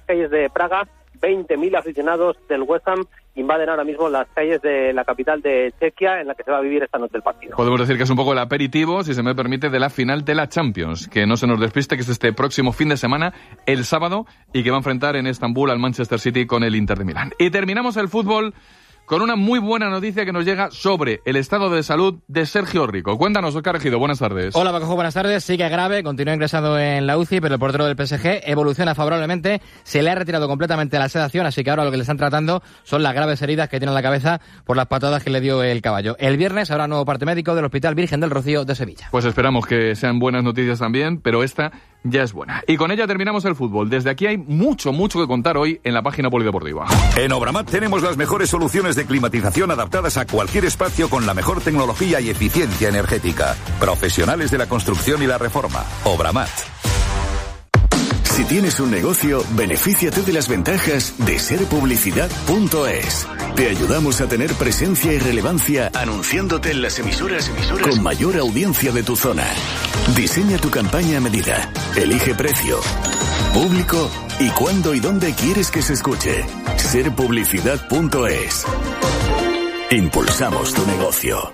calles de Praga. 20.000 aficionados del West Ham invaden ahora mismo las calles de la capital de Chequia, en la que se va a vivir esta noche el partido. Podemos decir que es un poco el aperitivo, si se me permite, de la final de la Champions, que no se nos despiste, que es este próximo fin de semana, el sábado, y que va a enfrentar en Estambul al Manchester City con el Inter de Milán. Y terminamos el fútbol con una muy buena noticia que nos llega sobre el estado de salud de Sergio Rico. Cuéntanos, Óscar Ejido, buenas tardes. Hola, Paco, buenas tardes. Sí que es grave, continúa ingresado en la UCI, pero el portero del PSG evoluciona favorablemente. Se le ha retirado completamente la sedación, así que ahora lo que le están tratando son las graves heridas que tiene en la cabeza por las patadas que le dio el caballo. El viernes habrá nuevo parte médico del Hospital Virgen del Rocío de Sevilla. Pues esperamos que sean buenas noticias también, pero esta ya es buena. Y con ella terminamos el fútbol. Desde aquí hay mucho que contar hoy en la página polideportiva. En Obramat tenemos las mejores soluciones de climatización adaptadas a cualquier espacio con la mejor tecnología y eficiencia energética. Profesionales de la construcción y la reforma. Obramat. Si tienes un negocio, benefíciate de las ventajas de serpublicidad.es. Te ayudamos a tener presencia y relevancia anunciándote en las emisoras con mayor audiencia de tu zona. Diseña tu campaña a medida. Elige precio, público y cuándo y dónde quieres que se escuche. Serpublicidad.es. Impulsamos tu negocio.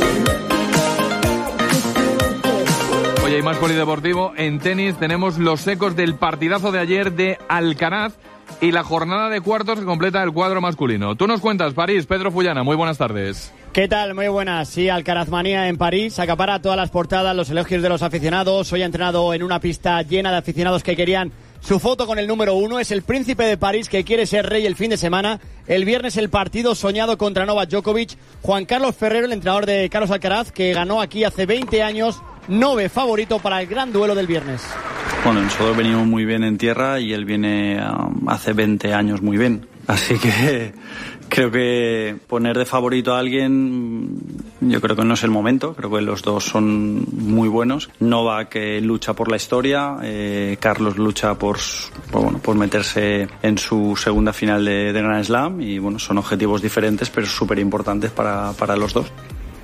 Hoy hay más polideportivo. En tenis tenemos los ecos del partidazo de ayer de Alcaraz y la jornada de cuartos que completa el cuadro masculino. Tú nos cuentas, París, Pedro Fullana, muy buenas tardes. ¿Qué tal? Muy buenas. Sí, Alcarazmanía en París acapara todas las portadas, los elogios de los aficionados. Hoy ha entrenado en una pista llena de aficionados que querían su foto con el número 1. Es el príncipe de París que quiere ser rey el fin de semana. El viernes el partido soñado contra Novak Djokovic. Juan Carlos Ferrero, el entrenador de Carlos Alcaraz, que ganó aquí hace 20 años, no ve favorito para el gran duelo del viernes. Bueno, nosotros venimos muy bien en tierra y él viene hace 20 años muy bien. Así que creo que poner de favorito a alguien, yo creo que no es el momento. Creo que los dos son muy buenos. Novak lucha por la historia, Carlos lucha por meterse en su segunda final de Grand Slam y bueno, son objetivos diferentes pero súper importantes para los dos.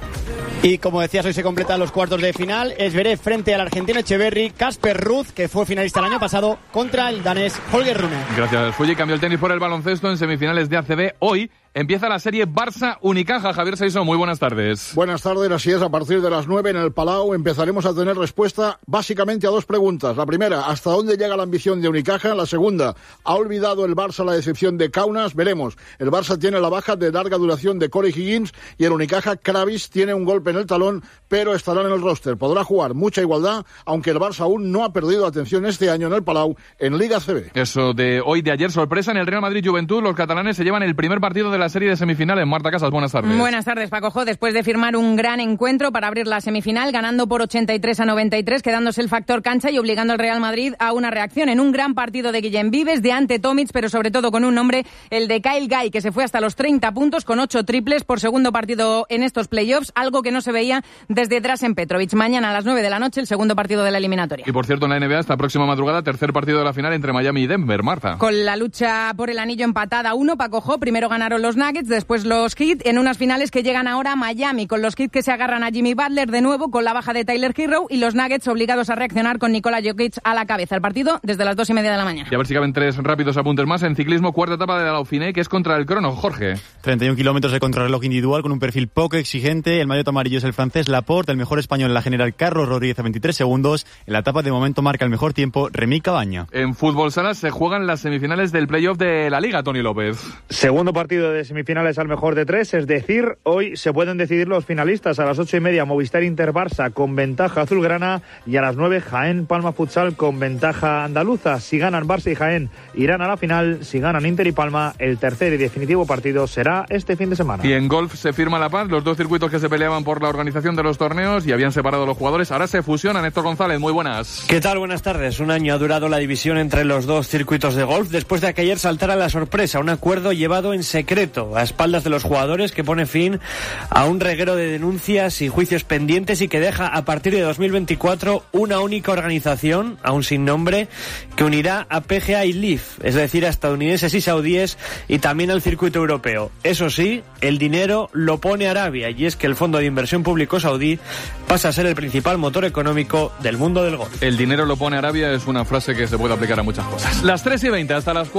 Y como decías, hoy se completan los cuartos de final. Zverev frente al argentino Echeverry, Casper Ruud, que fue finalista el año pasado, contra el danés Holger Rune. Gracias, Fulli. Cambió el tenis por el baloncesto en semifinales de ACB. Hoy empieza la serie Barça-Unicaja. Javier Saiso, muy buenas tardes. Buenas tardes, así es. A partir de las 9 en el Palau empezaremos a tener respuesta básicamente a dos preguntas. La primera, ¿hasta dónde llega la ambición de Unicaja? La segunda, ¿ha olvidado el Barça la decepción de Kaunas? Veremos. El Barça tiene la baja de larga duración de Corey Higgins y el Unicaja Kravis tiene un golpe en el talón, pero estará en el roster. Podrá jugar mucha igualdad, aunque el Barça aún no ha perdido atención este año en el Palau en Liga CB. Eso de hoy, de ayer, sorpresa en el Real Madrid-Juventud. Los catalanes se llevan el primer partido de la serie de semifinales. Marta Casas, buenas tardes. Buenas tardes, Paco Jo. Después de firmar un gran encuentro para abrir la semifinal, ganando por 83-93, quedándose el factor cancha y obligando al Real Madrid a una reacción en un gran partido de Guillem Vives, de Ante Tomic, pero sobre todo con un nombre, el de Kyle Guy, que se fue hasta los 30 puntos con 8 triples por segundo partido en estos playoffs, algo que no se veía desde Dražen Petrovic. Mañana a las 9 de la noche, el segundo partido de la eliminatoria. Y por cierto, en la NBA, esta próxima madrugada, tercer partido de la final entre Miami y Denver. Marta. Con la lucha por el anillo empatada 1, Paco Jo, primero ganaron los Nuggets, después los Heat, en unas finales que llegan ahora a Miami, con los Heat que se agarran a Jimmy Butler de nuevo, con la baja de Tyler Herro, y los Nuggets obligados a reaccionar con Nikola Jokic a la cabeza. El partido desde las 2:30 de la mañana. Y a ver si caben 3 rápidos apuntes más. En ciclismo, cuarta etapa de la Dauphiné, que es contra el crono. Jorge. 31 kilómetros de contrarreloj individual con un perfil poco exigente. El maillot amarillo es el francés Laporte, el mejor español en la general Carlos Rodríguez a 23 segundos. En la etapa de momento marca el mejor tiempo Remy Cabaña. En fútbol sala se juegan las semifinales del playoff de la Liga, Tony López. Segundo partido de semifinales al mejor de 3, es decir, hoy se pueden decidir los finalistas. A las 8:30 Movistar Inter Barça con ventaja azulgrana y a las 9 Jaén Palma Futsal con ventaja andaluza. Si ganan Barça y Jaén irán a la final, si ganan Inter y Palma el tercer y definitivo partido será este fin de semana. Y en golf se firma la paz, los dos circuitos que se peleaban por la organización de los torneos y habían separado los jugadores, ahora se fusionan. Héctor González, muy buenas. ¿Qué tal? Buenas tardes. Un año ha durado la división entre los dos circuitos de golf después de que ayer saltara la sorpresa, un acuerdo llevado en secreto a espaldas de los jugadores que pone fin a un reguero de denuncias y juicios pendientes y que deja a partir de 2024 una única organización, aún sin nombre, que unirá a PGA y LIV, es decir, a estadounidenses y saudíes y también al circuito europeo. Eso sí, el dinero lo pone Arabia, y es que el Fondo de Inversión Público Saudí pasa a ser el principal motor económico del mundo del golf. El dinero lo pone Arabia es una frase que se puede aplicar a muchas cosas. Las 3:20 hasta las 4.